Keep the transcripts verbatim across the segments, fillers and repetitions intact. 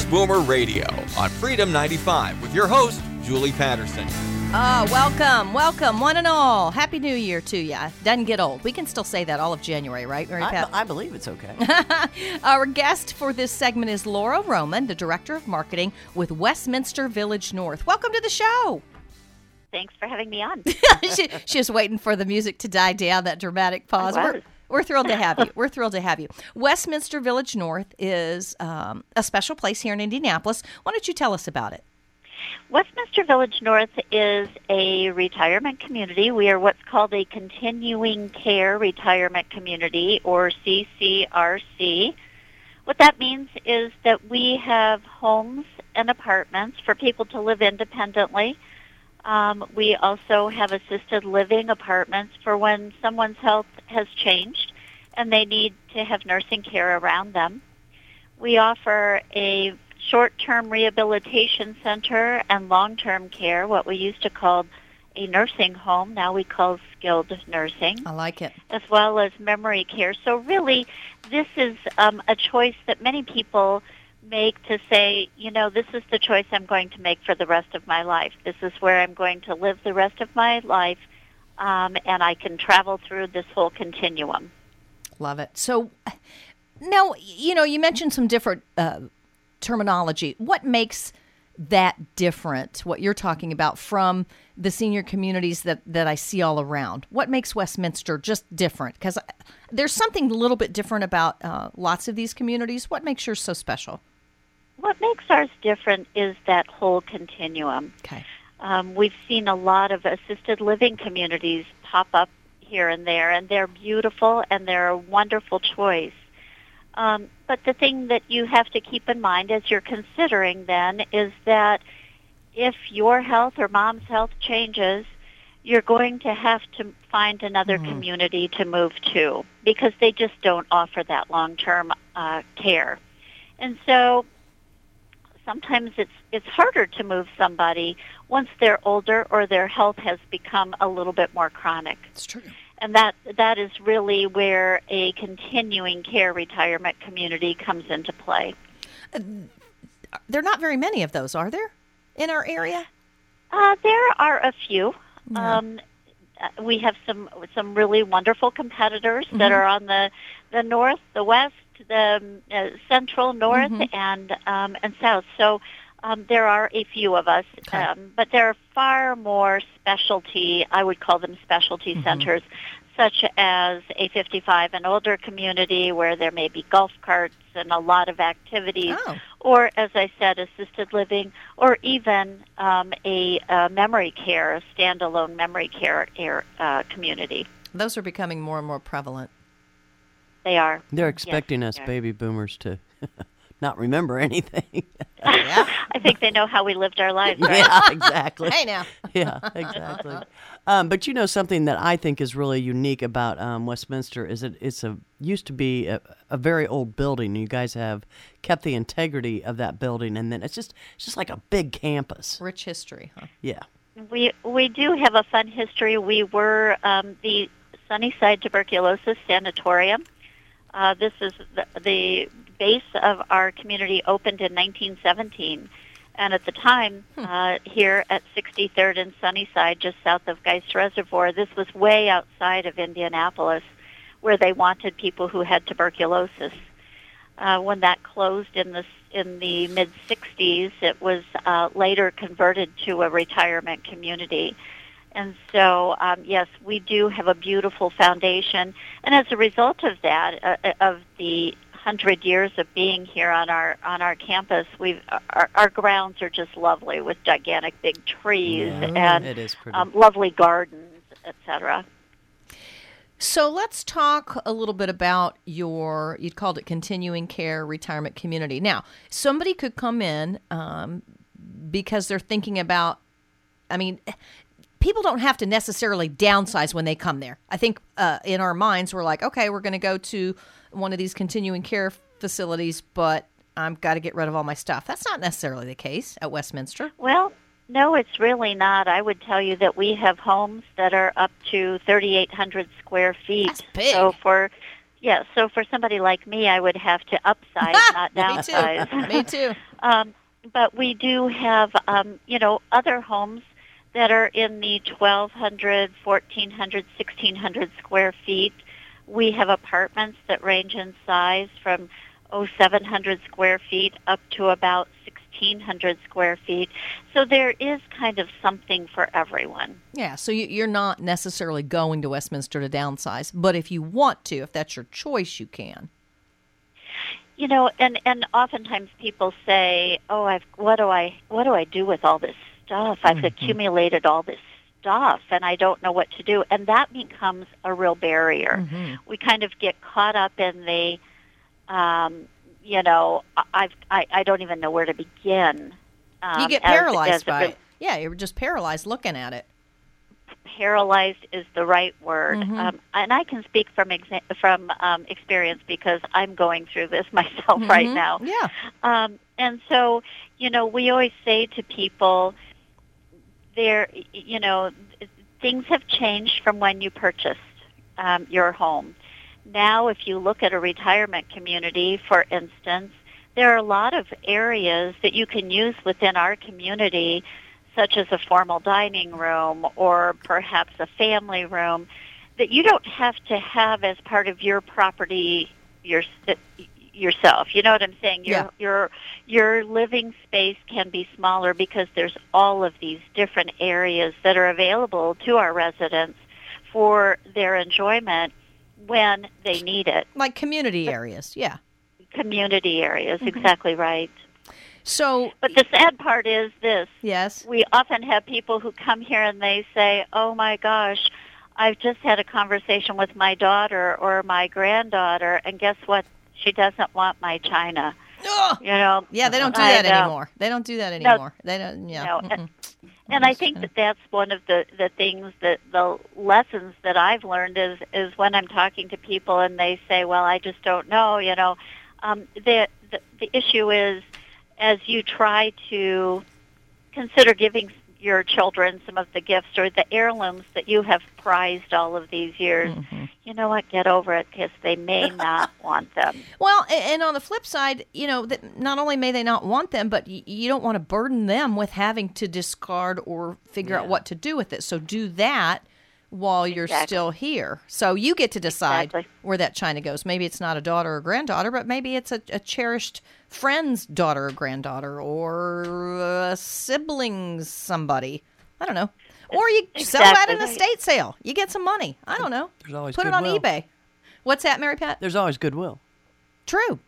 Boomer Radio on Freedom ninety-five with your host, Julie Patterson. Oh, welcome, welcome, one and all. Happy New Year to you. Doesn't get old. We can still say that all of January, right, Mary Pat? I, I believe it's okay. Our guest for this segment is Laura Roman, the Director of Marketing with Westminster Village North. Welcome to the show. Thanks for having me on. she, she was waiting for the music to die down, that dramatic pause. I was. We're, we're thrilled to have you. We're thrilled to have you. Westminster Village North is um, a special place here in Indianapolis. Why don't you tell us about it? Westminster Village North is a retirement community. We are what's called a continuing care retirement community, or C C R C. What that means is that we have homes and apartments for people to live independently. Um, we also have assisted living apartments for when someone's health has changed and they need to have nursing care around them. We offer a short-term rehabilitation center and long-term care, what we used to call a nursing home, now we call skilled nursing. I like it. As well as memory care. So really, this is um, a choice that many people make to say, you know, this is the choice I'm going to make for the rest of my life. This is where I'm going to live the rest of my life, um, and I can travel through this whole continuum. Love it. So now, you know, you mentioned some different uh, terminology. What makes that different, what you're talking about, from the senior communities that, that I see all around? What makes Westminster just different? Because there's something a little bit different about uh, lots of these communities. What makes yours so special? What makes ours different is that whole continuum. Okay. Um, we've seen a lot of assisted living communities pop up here and there, and they're beautiful and they're a wonderful choice. Um, but the thing that you have to keep in mind as you're considering then is that if your health or mom's health changes, you're going to have to find another mm. community to move to, because they just don't offer that long-term uh, care. And so sometimes it's it's harder to move somebody once they're older or their health has become a little bit more chronic. It's true. And that that is really where a continuing care retirement community comes into play. Uh, there are not very many of those, are there, in our area? Uh, there are a few. Yeah. Um, we have some some really wonderful competitors Mm-hmm. that are on the, the north, the west, the uh, central, north, Mm-hmm. and um, and south. So um, there are a few of us, Okay. um, but there are far more specialty, I would call them specialty Mm-hmm. centers, such as a fifty-five and older community where there may be golf carts and a lot of activities, Oh. or, as I said, assisted living, or even um, a, a memory care, a standalone memory care air, uh, community. Those are becoming more and more prevalent. They are. They're expecting Yes, us they are. baby boomers to not remember anything. Yeah. I think they know how we lived our lives, right? Yeah, exactly. Hey, now. Yeah, exactly. Um, but you know, something that I think is really unique about um, Westminster is that it's a used to be a, a very old building. You guys have kept the integrity of that building, and then it's just it's just like a big campus. Rich history, huh? Yeah. We we do have a fun history. We were um, the Sunnyside Tuberculosis Sanatorium. Uh, this is the, the base of our community, opened in nineteen seventeen. And at the time, uh, here at sixty-third and Sunnyside, just south of Geist Reservoir, this was way outside of Indianapolis, where they wanted people who had tuberculosis. Uh, when that closed in the in the mid sixties, it was uh, later converted to a retirement community. And so, um, yes, we do have a beautiful foundation. And as a result of that, uh, of the hundred years of being here on our on our campus, we've our, our grounds are just lovely with gigantic big trees Yeah, and it is pretty. um, lovely gardens, et cetera. So let's talk a little bit about your, you'd called it continuing care retirement community. Now, somebody could come in um, because they're thinking about, I mean, people don't have to necessarily downsize when they come there. I think uh, in our minds, we're like, okay, we're going to go to one of these continuing care facilities, but I've got to get rid of all my stuff. That's not necessarily the case at Westminster. Well, no, it's really not. I would tell you that we have homes that are up to thirty-eight hundred square feet. That's big. So for Yeah, so for somebody like me, I would have to upsize, not downsize. Me too. Me too. Um, but we do have, um, you know, other homes that are in the twelve hundred, fourteen hundred, sixteen hundred square feet. We have apartments that range in size from, oh, seven hundred square feet up to about sixteen hundred square feet. So there is kind of something for everyone. Yeah, so you- you're not necessarily going to Westminster to downsize, but if you want to, if that's your choice, you can. You know, and, and oftentimes people say, "Oh, I've what do I what do I do with all this stuff? I've mm-hmm. accumulated all this stuff, and I don't know what to do." And that becomes a real barrier. Mm-hmm. We kind of get caught up in the, um, you know, I've I, I don't even know where to begin. Um, you get paralyzed as, as by it. Yeah, you're just paralyzed looking at it. Paralyzed is the right word, mm-hmm. um, and I can speak from exa- from um, experience because I'm going through this myself mm-hmm. right now. Yeah, um, and so you know, we always say to people, there, you know, things have changed from when you purchased um, your home. Now, if you look at a retirement community, for instance, there are a lot of areas that you can use within our community, such as a formal dining room or perhaps a family room, that you don't have to have as part of your property your, yourself. You know what I'm saying? Your, yeah. your, your living space can be smaller because there's all of these different areas that are available to our residents for their enjoyment when they need it. Like community areas, yeah. Community areas, mm-hmm. exactly right. So, but the sad part is this. Yes. We often have people who come here and they say, "Oh my gosh, I've just had a conversation with my daughter or my granddaughter, and guess what? She doesn't want my china." Ugh. You know? Yeah, they don't do I that know. anymore. They don't do that anymore. No, they don't. Yeah. No. And, and I think that that's one of the, the things that the lessons that I've learned is is when I'm talking to people and they say, "Well, I just don't know." You know, um, the, the the issue is, as you try to consider giving your children some of the gifts or the heirlooms that you have prized all of these years, mm-hmm. you know what, get over it because they may not want them. Well, and on the flip side, you know, that not only may they not want them, but you don't want to burden them with having to discard or figure yeah. out what to do with it. So do that while you're exactly. still here. So you get to decide exactly. where that china goes. Maybe it's not a daughter or granddaughter, but maybe it's a, a cherished friend's daughter or granddaughter or a sibling's somebody. I don't know. Or you exactly. sell that in an estate sale. You get some money. I don't know. There's always Put goodwill. it on eBay. What's that, Mary Pat? There's always goodwill. True.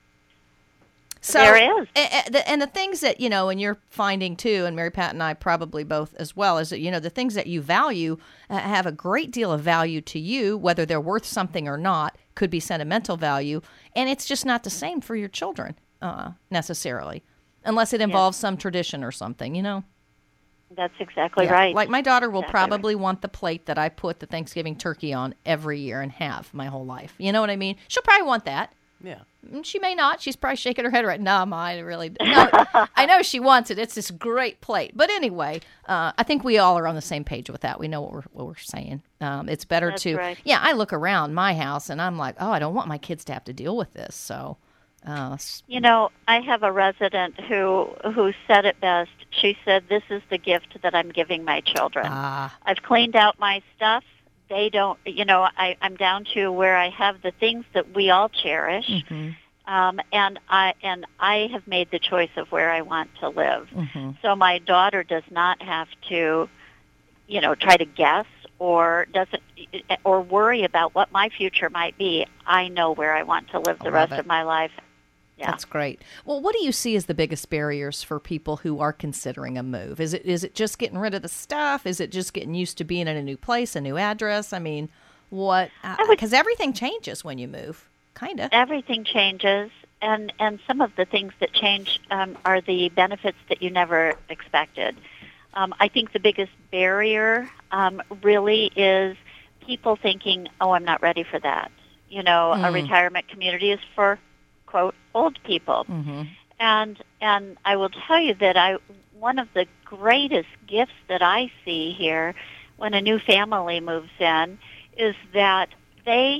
So, there is. And, and the things that, you know, and you're finding too, and Mary Pat and I probably both as well, is that, you know, the things that you value uh, have a great deal of value to you, whether they're worth something or not, could be sentimental value. And it's just not the same for your children uh, necessarily, unless it involves yes. some tradition or something, you know? That's exactly yeah. right. Like my daughter will exactly probably right. want the plate that I put the Thanksgiving turkey on every year and have my whole life. You know what I mean? She'll probably want that. Yeah. She may not. She's probably shaking her head right now. No, I really no. I know she wants it. It's this great plate. But anyway, uh, I think we all are on the same page with that. We know what we're what we're saying. Um, it's better That's to right. yeah. I look around my house and I'm like, oh, I don't want my kids to have to deal with this. So, uh, you know, I have a resident who who said it best. She said, "This is the gift that I'm giving my children. Uh, I've cleaned out my stuff. They don't, you know, I, I'm down to where I have the things that we all cherish, mm-hmm. um, and I and I have made the choice of where I want to live. Mm-hmm. So my daughter does not have to, you know, try to guess or doesn't or worry about what my future might be. I know where I want to live the rest it. of my life." Yeah. That's great. Well, what do you see as the biggest barriers for people who are considering a move? Is it is it just getting rid of the stuff? Is it just getting used to being in a new place, a new address? I mean, what? Because uh, everything changes when you move, kind of. Everything changes, and, and some of the things that change um, are the benefits that you never expected. Um, I think the biggest barrier um, really is people thinking, "Oh, I'm not ready for that." You know, mm. a retirement community is for, quote, old people. Mm-hmm. And and I will tell you that I one of the greatest gifts that I see here when a new family moves in is that they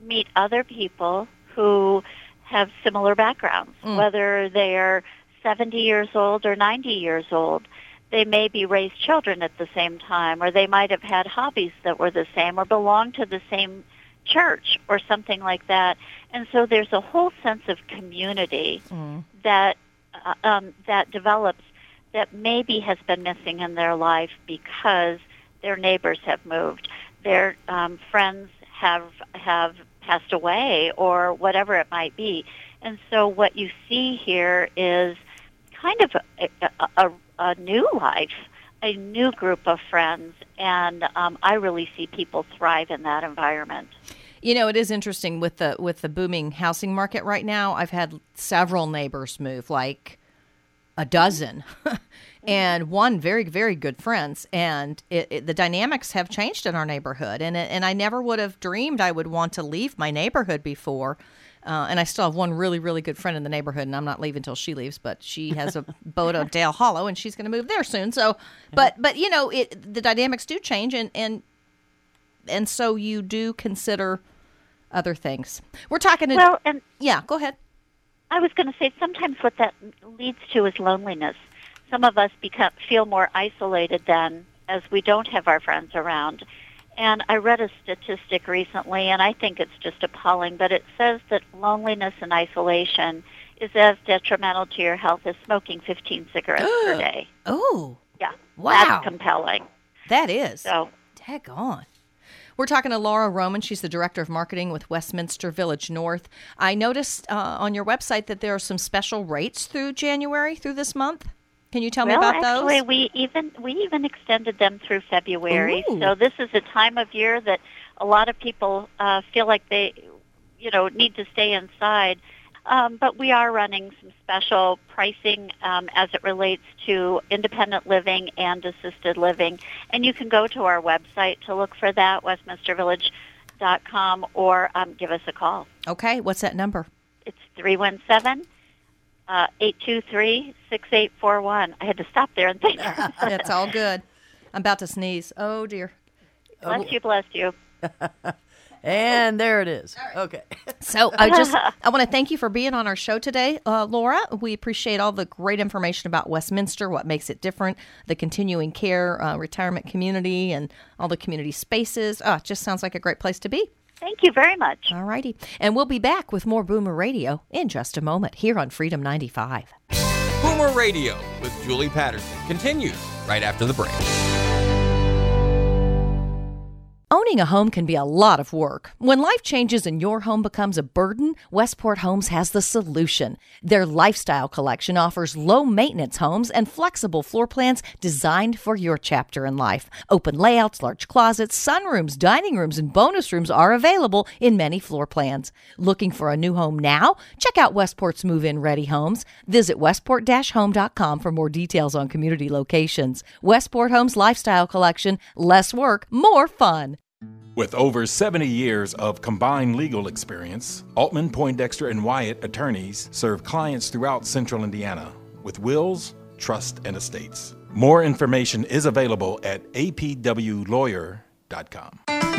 meet other people who have similar backgrounds, Mm. whether they're seventy years old or ninety years old. They maybe raised children at the same time, or they might have had hobbies that were the same, or belonged to the same church or something like that. And so there's a whole sense of community Mm. that uh, um, that develops that maybe has been missing in their life because their neighbors have moved, their um, friends have have passed away, or whatever it might be. And so what you see here is kind of a, a, a, a new life, a new group of friends, and um, I really see people thrive in that environment. You know, it is interesting with the with the booming housing market right now. I've had several neighbors move, like a dozen, and one very, very good friends. And it, it, the dynamics have changed in our neighborhood. And it, and I never would have dreamed I would want to leave my neighborhood before. Uh, and I still have one really, really good friend in the neighborhood, and I'm not leaving until she leaves. But she has a boat at Dale Hollow, and she's going to move there soon. So, but but you know, it the dynamics do change, and and and so you do consider other things. We're talking to Well, and yeah. Go ahead. I was going to say sometimes what that leads to is loneliness. Some of us become feel more isolated then, as we don't have our friends around. And I read a statistic recently, and I think it's just appalling, but it says that loneliness and isolation is as detrimental to your health as smoking fifteen cigarettes per day. Oh, Yeah. Wow. That's compelling. that is. So, Tag on. We're talking to Laura Roman. She's the Director of Marketing with Westminster Village North. I noticed uh, on your website that there are some special rates through January, through this month. Can you tell well, me about actually, those? we even we even extended them through February. Ooh. So this is a time of year that a lot of people uh, feel like they, you know, need to stay inside. Um, but we are running some special pricing um, as it relates to independent living and assisted living. And you can go to our website to look for that, westminster village dot com, or um, give us a call. Okay, what's that number? It's three one seven, eight two three, six eight four one. I had to stop there and think. It's all good. I'm about to sneeze. Oh, dear. Bless you, bless you. And there it is. Okay. So I just I want to thank you for being on our show today, uh, Laura. We appreciate all the great information about Westminster, what makes it different, the continuing care uh, retirement community, and all the community spaces. Oh, it just sounds like a great place to be. Thank you very much. All righty. And we'll be back with more Boomer Radio in just a moment here on Freedom ninety-five. Boomer Radio with Julie Patterson continues right after the break. Owning a home can be a lot of work. When life changes and your home becomes a burden, Westport Homes has the solution. Their lifestyle collection offers low-maintenance homes and flexible floor plans designed for your chapter in life. Open layouts, large closets, sunrooms, dining rooms, and bonus rooms are available in many floor plans. Looking for a new home now? Check out Westport's move-in ready homes. Visit westport dash home dot com for more details on community locations. Westport Homes Lifestyle Collection. Less work, more fun. With over seventy years of combined legal experience, Altman, Poindexter, and Wyatt attorneys serve clients throughout central Indiana with wills, trust, and estates. More information is available at a p w lawyer dot com.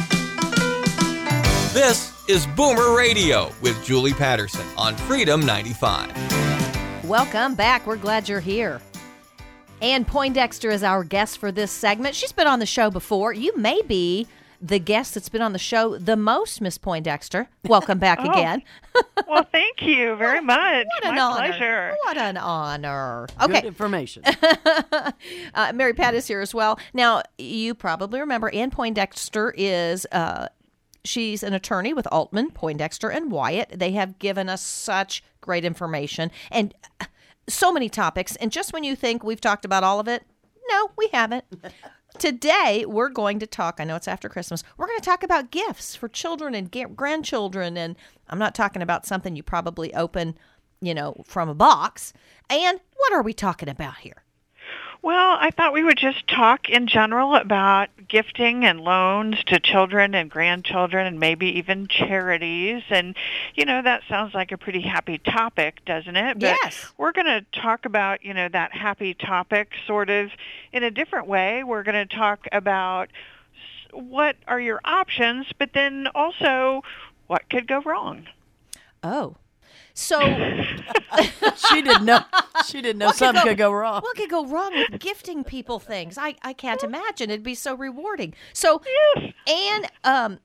This is Boomer Radio with Julie Patterson on Freedom ninety-five. Welcome back. We're glad you're here. Ann Poindexter is our guest for this segment. She's been on the show before. You may be the guest that's been on the show the most, Miss Poindexter. Welcome back Oh. again. Well, thank you very much. What an My honor. pleasure. What an honor. Good Okay. information. uh, Mary Pat is here as well. Now, you probably remember Ann Poindexter is... Uh, She's an attorney with Altman, Poindexter, and Wyatt. They have given us such great information and so many topics. And just when you think we've talked about all of it, no, we haven't. Today, we're going to talk, I know it's after Christmas, we're going to talk about gifts for children and ga- grandchildren. And I'm not talking about something you probably open, you know, from a box. And what are we talking about here? Well, I thought we would just talk in general about gifting and loans to children and grandchildren and maybe even charities. And, you know, that sounds like a pretty happy topic, doesn't it? But Yes. we're going to talk about, you know, that happy topic sort of in a different way. We're going to talk about s- what are your options, but then also what could go wrong? Oh. So she didn't know. She didn't know something could go, could go wrong. What could go wrong with gifting people things? I, I can't imagine. It'd be so rewarding. So, yes. and um,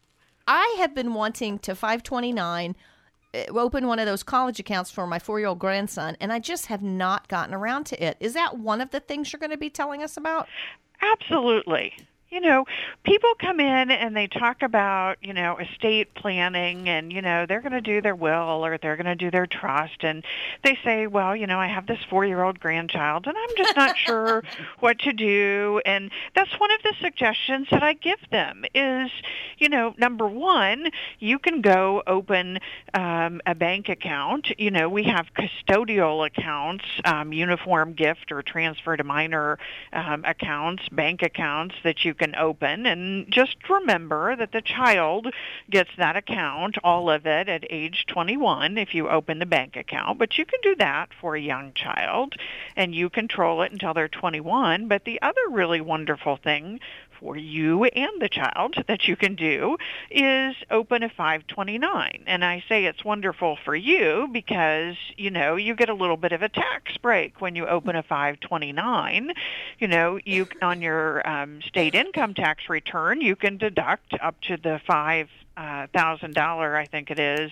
I have been wanting to five twenty-nine open one of those college accounts for my four-year-old grandson, and I just have not gotten around to it. Is that one of the things you're going to be telling us about? Absolutely. You know, people come in and they talk about, you know, estate planning and, you know, they're going to do their will or they're going to do their trust. And they say, well, you know, I have this four-year-old grandchild and I'm just not sure what to do. And that's one of the suggestions that I give them is, you know, number one, you can go open um, a bank account. You know, we have custodial accounts, um, uniform gift or transfer to minor um, accounts, bank accounts that you can open, and just remember that the child gets that account, all of it, at age twenty-one if you open the bank account. But you can do that for a young child, and you control it until they're twenty-one. But the other really wonderful thing for you and the child that you can do is open a five twenty-nine. And I say it's wonderful for you because, you know, you get a little bit of a tax break when you open a five twenty-nine. You know, you on your um, state income tax return, you can deduct up to the five thousand dollars, I think it is,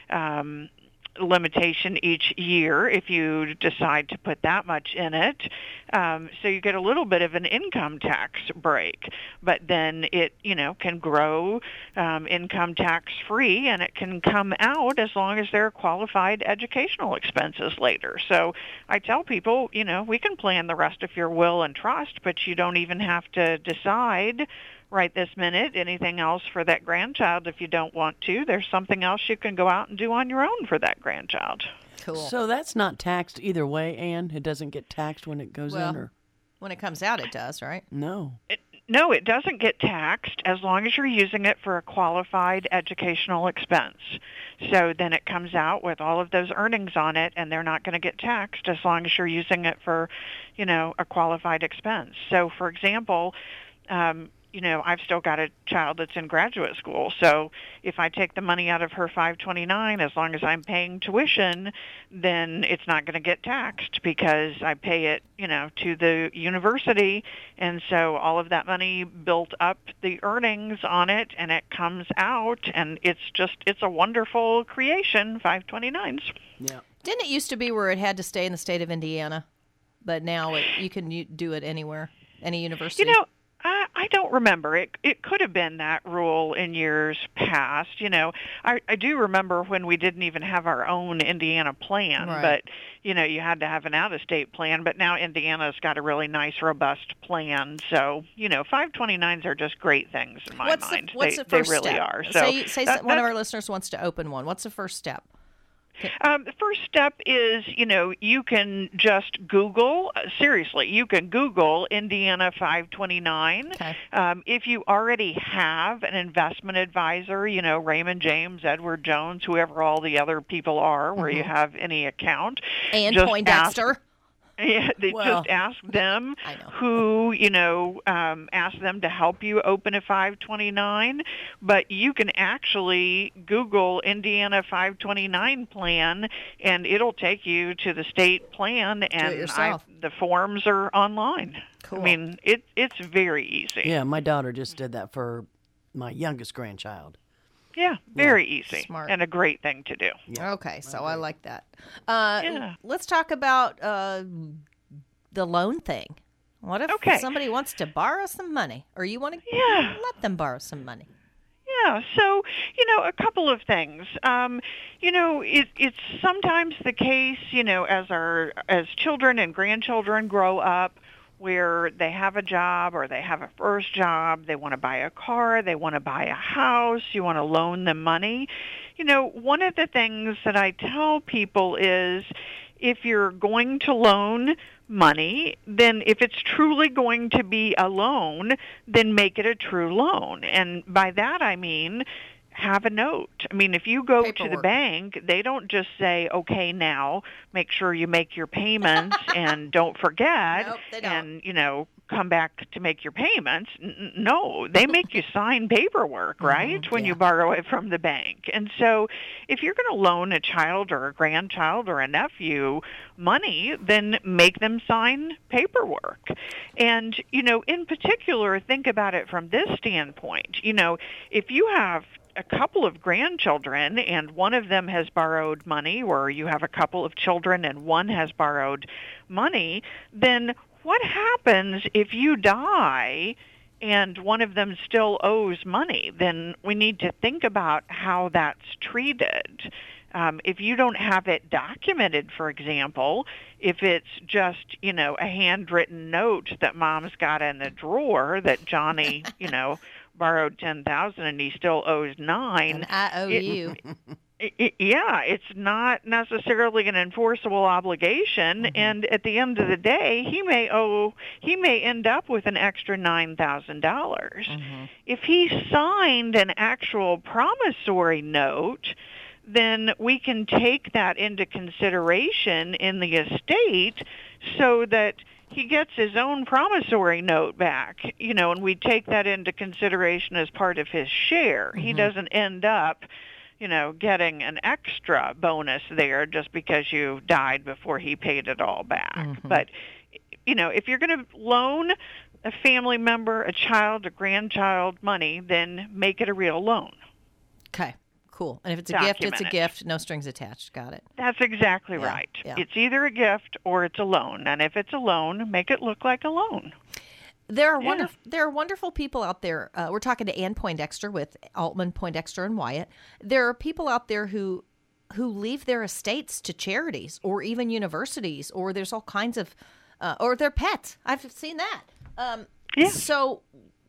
um, limitation each year if you decide to put that much in it. Um, so you get a little bit of an income tax break, but then it, you know, can grow um, income tax free, and it can come out as long as there are qualified educational expenses later. So I tell people, you know, we can plan the rest of your will and trust, but you don't even have to decide right this minute anything else for that grandchild if you don't want to. There's something else you can go out and do on your own for that grandchild. Cool. So that's not taxed either way, Anne? It doesn't get taxed when it goes well, in? Or when it comes out, it does, right? No. It, no, it doesn't get taxed as long as you're using it for a qualified educational expense. So then it comes out with all of those earnings on it, and they're not going to get taxed as long as you're using it for, you know, a qualified expense. So, for example, um, you know, I've still got a child that's in graduate school. So if I take the money out of her five twenty-nine, as long as I'm paying tuition, then it's not going to get taxed because I pay it, you know, to the university. And so all of that money built up the earnings on it, and it comes out, and it's just, it's a wonderful creation, five twenty-nines. Yeah. Didn't it used to be where it had to stay in the state of Indiana, but now it, you can u- do it anywhere, any university? You know, I, I don't remember. It it could have been that rule in years past. You know, I, I do remember when we didn't even have our own Indiana plan, Right. but, you know, you had to have an out-of-state plan. But now Indiana's got a really nice, robust plan. So, you know, five twenty-nines are just great things in my what's mind. The, what's they, the first they really step? are. So say say that, one that, of our listeners wants to open one. What's the first step? Um, the first step is, you know, you can just Google, uh, seriously, you can Google Indiana five twenty-nine. Okay. Um, if you already have an investment advisor, you know, Raymond James, Edward Jones, whoever all the other people are where Mm-hmm. you have any account. And just Poindexter. ask- Yeah, they Well, just ask them I know. who, you know, um, ask them to help you open a five twenty-nine. But you can actually Google Indiana five twenty-nine plan, and it'll take you to the state plan, and yourself. I, the forms are online. Cool. I mean, it it's very easy. Yeah, my daughter just did that for my youngest grandchild. Yeah, very easy, Smart. and a great thing to do. Okay, so I like that. Uh, Yeah. Let's talk about uh, the loan thing. What if Okay. somebody wants to borrow some money, or you want to Yeah. let them borrow some money? Yeah, so, you know, a couple of things. Um, you know, it, it's sometimes the case, you know, as our as children and grandchildren grow up, where they have a job or they have a first job, they want to buy a car, they want to buy a house, you want to loan them money. You know, one of the things that I tell people is if you're going to loan money, then if it's truly going to be a loan, then make it a true loan. And by that I mean have a note. I mean, if you go to the Paperwork. bank, they don't just say, okay, now make sure you make your payments and don't forget Nope, they don't. and, you know, come back to make your payments. N- no, they make you sign paperwork, right, mm-hmm, when yeah. you borrow it from the bank. And so if you're going to loan a child or a grandchild or a nephew money, then make them sign paperwork. And, you know, in particular, think about it from this standpoint. You know, if you have a couple of grandchildren and one of them has borrowed money, or you have a couple of children and one has borrowed money, then what happens if you die and one of them still owes money? Then we need to think about how that's treated. Um, if you don't have it documented, for example, if it's just, you know, a handwritten note that mom's got in a drawer that Johnny, you know, borrowed ten thousand and he still owes nine. And I owe it, you. It, it, yeah, it's not necessarily an enforceable obligation, mm-hmm. and at the end of the day, he may owe, he may end up with an extra nine thousand dollars. Mm-hmm. If he signed an actual promissory note, then we can take that into consideration in the estate so that he gets his own promissory note back, you know, and we take that into consideration as part of his share. Mm-hmm. He doesn't end up, you know, getting an extra bonus there just because you died before he paid it all back. Mm-hmm. But, you know, if you're going to loan a family member, a child, a grandchild money, then make it a real loan. Okay. Cool. And if it's a Document gift, it's a it. gift, no strings attached. Got it. That's exactly yeah, right. Yeah. It's either a gift or it's a loan. And if it's a loan, make it look like a loan. There are yeah. wonderful. There are wonderful people out there. Uh, we're talking to Ann Poindexter with Altman, Poindexter, and Wyatt. There are people out there who who leave their estates to charities or even universities, or there's all kinds of, uh, or their pets. I've seen that. Um, yeah. So,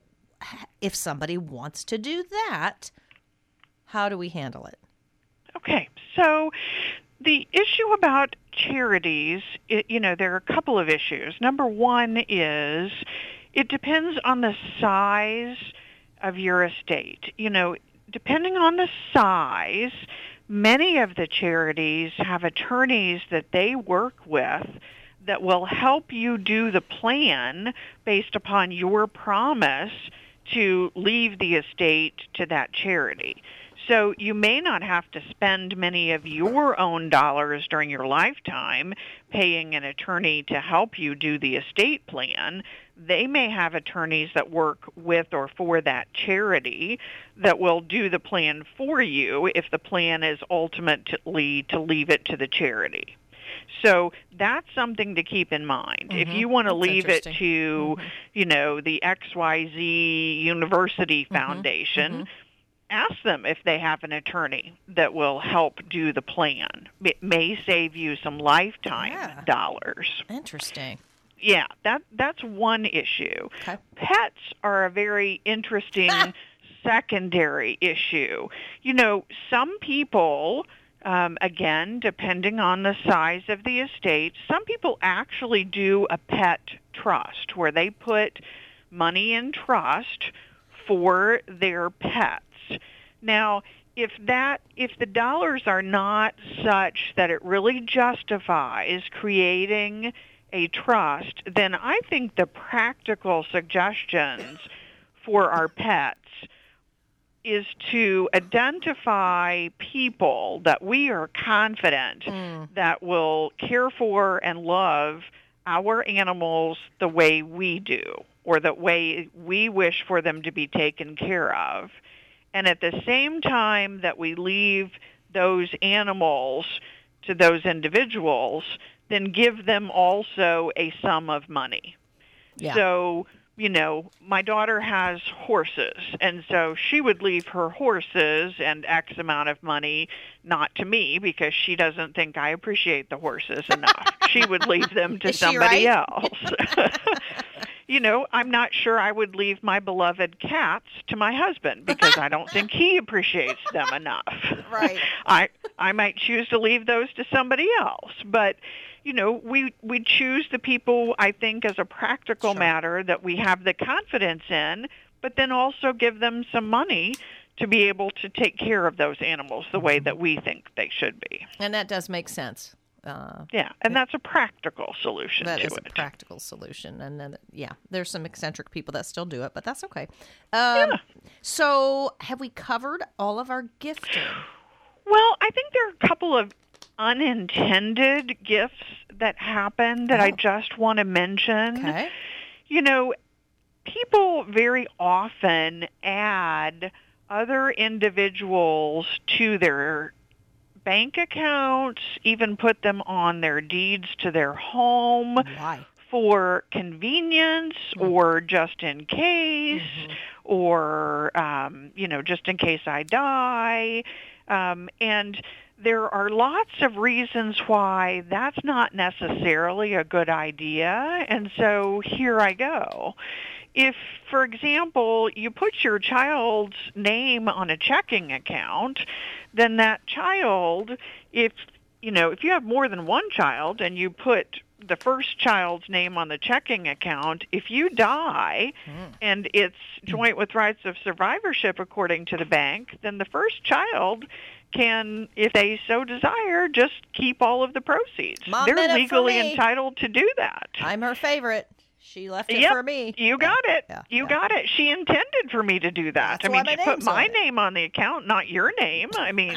if somebody wants to do that, how do we handle it? Okay, so the issue about charities, it, you know, there are a couple of issues. Number one is it depends on the size of your estate. You know, depending on the size, many of the charities have attorneys that they work with that will help you do the plan based upon your promise to leave the estate to that charity. So you may not have to spend many of your own dollars during your lifetime paying an attorney to help you do the estate plan. They may have attorneys that work with or for that charity that will do the plan for you if the plan is ultimately to leave it to the charity. So that's something to keep in mind. Mm-hmm. If you want to that's leave it to, mm-hmm. you know, the X Y Z University Foundation, mm-hmm. ask them if they have an attorney that will help do the plan. It may save you some lifetime yeah. dollars. Interesting. Yeah, that that's one issue. Okay. Pets are a very interesting secondary issue. You know, some people, um, again, depending on the size of the estate, some people actually do a pet trust where they put money in trust for their pets. Now, if that if the dollars are not such that it really justifies creating a trust, then I think the practical suggestions for our pets is to identify people that we are confident mm. that will care for and love our animals the way we do, or the way we wish for them to be taken care of. And at the same time that we leave those animals to those individuals, then give them also a sum of money. Yeah. So, you know, my daughter has horses, and so she would leave her horses and X amount of money, not to me, because she doesn't think I appreciate the horses enough. She would leave them to Is she somebody right? else. You know, I'm not sure I would leave my beloved cats to my husband because I don't think he appreciates them enough. Right. I I might choose to leave those to somebody else, but you know, we we choose the people, I think, as a practical Sure. matter that we have the confidence in, but then also give them some money to be able to take care of those animals the way that we think they should be. And that does make sense. Uh, yeah, and that's a practical solution that to is it. a practical solution. And then, yeah, there's some eccentric people that still do it, but that's okay. Um, Yeah. So have we covered all of our gifting? Well, I think there are a couple of unintended gifts that happen that I Oh. just want to mention. Okay. You know, people very often add other individuals to their bank accounts, even put them on their deeds to their home Why? for convenience or just in case Mm-hmm. or, um, you know, just in case I die. Um, and there are lots of reasons why that's not necessarily a good idea. And so here I go. If, for example, you put your child's name on a checking account, then that child, if you know, if you have more than one child and you put the first child's name on the checking account, if you die and it's joint with rights of survivorship according to the bank, then the first child can, if they so desire, just keep all of the proceeds. Mom They're did it for legally me. entitled to do that. I'm her favorite. She left it Yep, for me. you got it. yeah, you yeah. got it. She intended for me to do that. That's I why mean, my she put name's my on it. name on the account, not your name. I mean,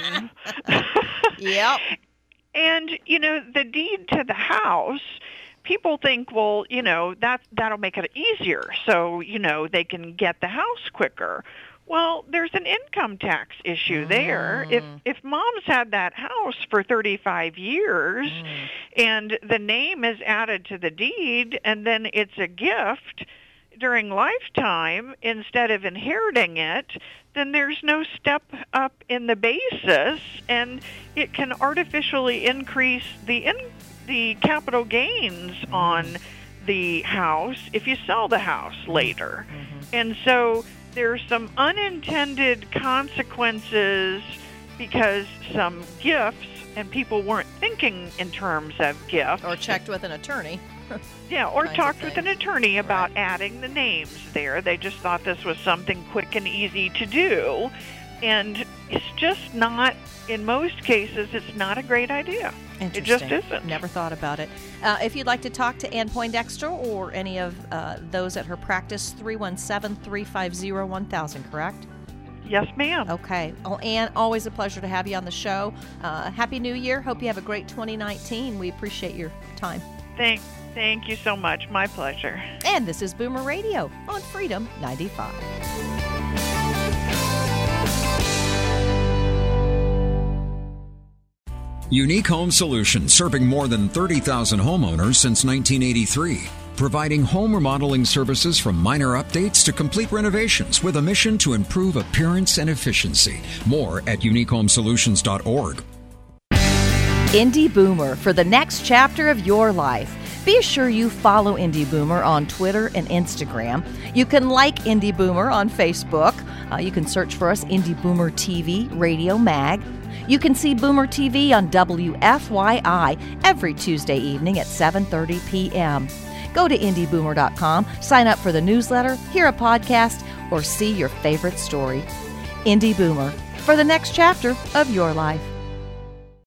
Yep. and you know, the deed to the house, people think, well, you know, that that'll make it easier, so you know they can get the house quicker. Well, there's an income tax issue there. If if mom's had that house for thirty-five years and the name is added to the deed and then it's a gift during lifetime instead of inheriting it, then there's no step up in the basis, and it can artificially increase the in, the capital gains on the house if you sell the house later. And so there's some unintended consequences because some gifts, and people weren't thinking in terms of gifts. Or checked with an attorney. Yeah, or kinds of talked with an things. attorney about Right. adding the names there. They just thought this was something quick and easy to do. And it's just not, in most cases, it's not a great idea. It just Interesting. isn't. Never thought about it. Uh, if you'd like to talk to Ann Poindexter or any of uh, those at her practice, three one seven, three five zero, one thousand, correct? Yes, ma'am. Okay. Well, Ann, always a pleasure to have you on the show. Uh, Happy New Year. Hope you have a great twenty nineteen. We appreciate your time. Thank, thank you so much. My pleasure. And this is Boomer Radio on Freedom ninety-five. Unique Home Solutions, serving more than thirty thousand homeowners since nineteen eighty-three. Providing home remodeling services from minor updates to complete renovations with a mission to improve appearance and efficiency. More at unique home solutions dot org. Indie Boomer for the next chapter of your life. Be sure you follow Indie Boomer on Twitter and Instagram. You can like Indie Boomer on Facebook. Uh, you can search for us, Indie Boomer T V Radio Mag. You can see Boomer T V on W F Y I every Tuesday evening at seven thirty p.m. Go to indie boomer dot com, sign up for the newsletter, hear a podcast, or see your favorite story. Indie Boomer, for the next chapter of your life.